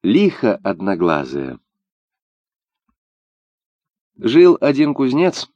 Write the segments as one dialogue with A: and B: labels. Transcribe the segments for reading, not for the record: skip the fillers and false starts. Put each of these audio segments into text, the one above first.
A: Лихо одноглазое. Жил один кузнец.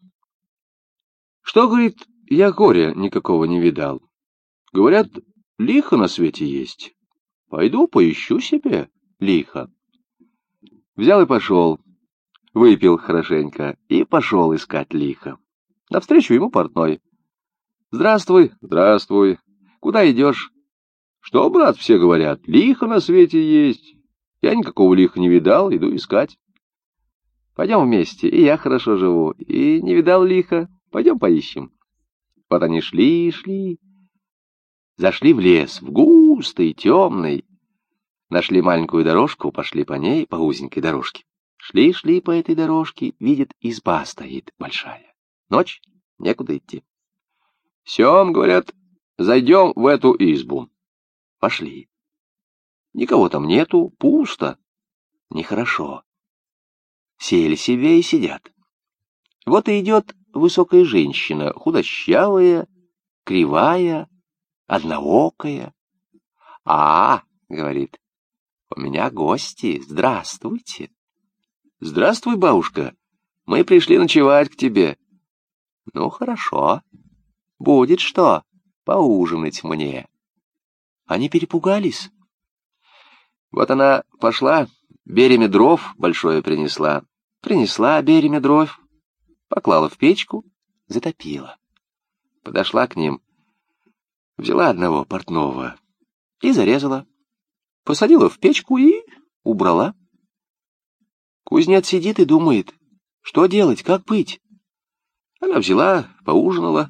A: Что, говорит, я горя никакого не видал. Говорят, лихо на свете есть. Пойду поищу себе лихо. Взял и пошел, выпил хорошенько и пошел искать лихо. Навстречу ему портной. Здравствуй, здравствуй. Куда идешь? Что, брат, все говорят, лихо на свете есть. Я никакого лиха не видал, иду искать. Пойдем вместе, и я хорошо живу, и не видал лиха. Пойдем поищем. Вот они шли, шли. Зашли в лес, в густый, темный. Нашли маленькую дорожку, пошли по ней, по узенькой дорожке. Шли, шли по этой дорожке, видят, изба стоит большая. Ночь, некуда идти. Сем, говорят, зайдем в эту избу. Пошли. Никого там нету, пусто. Нехорошо. Сели себе и сидят. Вот и идет высокая женщина, худощавая, кривая, одноокая. Говорит, у меня гости, здравствуйте. Здравствуй, бабушка, мы пришли ночевать к тебе. Ну, хорошо, будет что, поужинать мне. Они перепугались. Вот она пошла, беремя дров большое принесла. Принесла беремя дров, поклала в печку, затопила. Подошла к ним, взяла одного портного и зарезала. Посадила в печку и убрала. Кузнец сидит и думает, что делать, как быть. Она взяла, поужинала.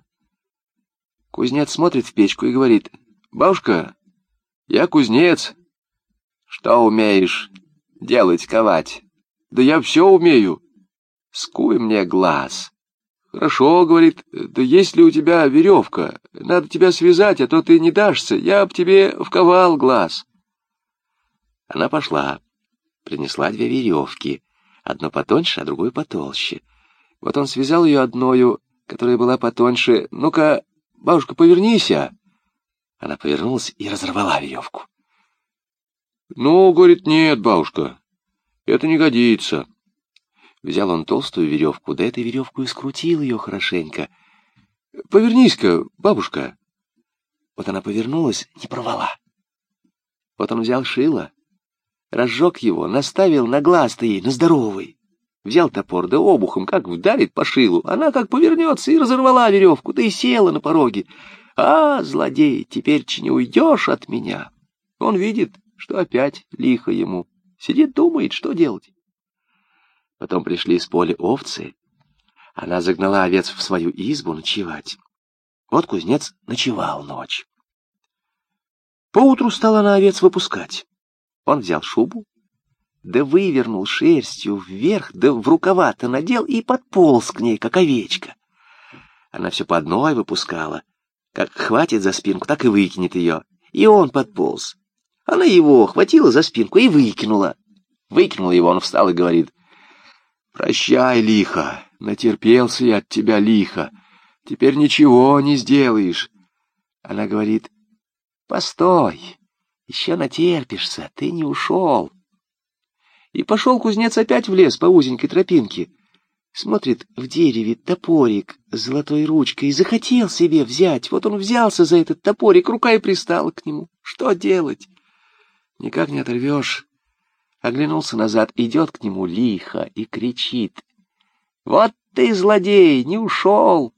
A: Кузнец смотрит в печку и говорит, бабушка, я кузнец. Что умеешь делать, ковать? Да я все умею. Скуй мне глаз. Хорошо, говорит, да есть ли у тебя веревка? Надо тебя связать, а то ты не дашься. Я б тебе вковал глаз. Она пошла, принесла 2 веревки. Одну потоньше, а другую потолще. Вот он связал ее одною, которая была потоньше. Ну-ка, бабушка, повернись. Она повернулась и разорвала веревку. Ну, говорит, нет, бабушка, это не годится. Взял он толстую веревку, да этой веревку и скрутил ее хорошенько. Повернись-ка, бабушка. Вот она повернулась, не порвала. Вот он взял шило, разжег его, наставил на глаз-то ей, на здоровый. Взял топор, да обухом как вдарит по шилу. Она как повернется и разорвала веревку, да и села на пороге. Злодей, теперь-че не уйдешь от меня. Он видит, что опять лихо ему. Сидит, думает, что делать. Потом пришли с поля овцы. Она загнала овец в свою избу ночевать. Вот кузнец ночевал ночь. Поутру стала она овец выпускать. Он взял шубу, да вывернул шерстью вверх, да в рукава-то надел и подполз к ней, как овечка. Она все по одной выпускала. Как хватит за спинку, так и выкинет ее. И он подполз. Она его хватила за спинку и выкинула. Выкинула его, он встал и говорит, «Прощай, лихо, натерпелся я от тебя, лихо, теперь ничего не сделаешь». Она говорит, «Постой, еще натерпишься, ты не ушел». И пошел кузнец опять в лес по узенькой тропинке. Смотрит, в дереве топорик с золотой ручкой, и захотел себе взять. Вот он взялся за этот топорик, рука и пристала к нему. Что делать? Никак не оторвешь. Оглянулся назад, идет к нему лихо и кричит, «Вот ты, злодей, не ушел!»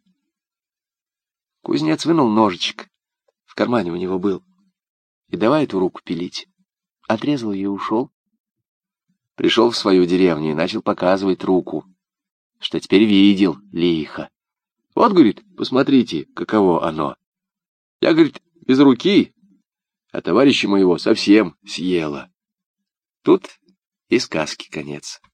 A: Кузнец вынул ножичек, в кармане у него был, и давай эту руку пилить. Отрезал ее и ушел. Пришел в свою деревню и начал показывать руку, что теперь видел лихо. Вот, говорит, посмотрите, каково оно. Я, говорит, без руки, а товарища моего совсем съела. Тут и сказки конец.